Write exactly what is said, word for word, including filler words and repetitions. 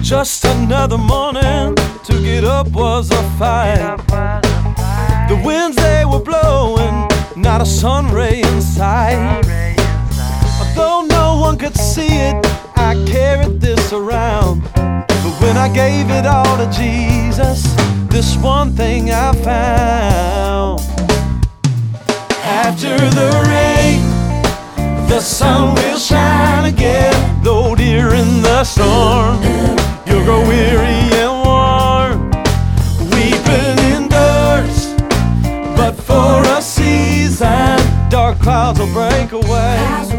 Just another morning, to get up was a fight. The winds they were blowing, not a sun ray in sight. Although no one could see it, I carried this around. But when I gave it all to Jesus, this one thing I found. After the rain, the sun will shine again. Though dear in the storm, you'll grow weary and worn. Weeping endures but for a season, dark clouds will break away.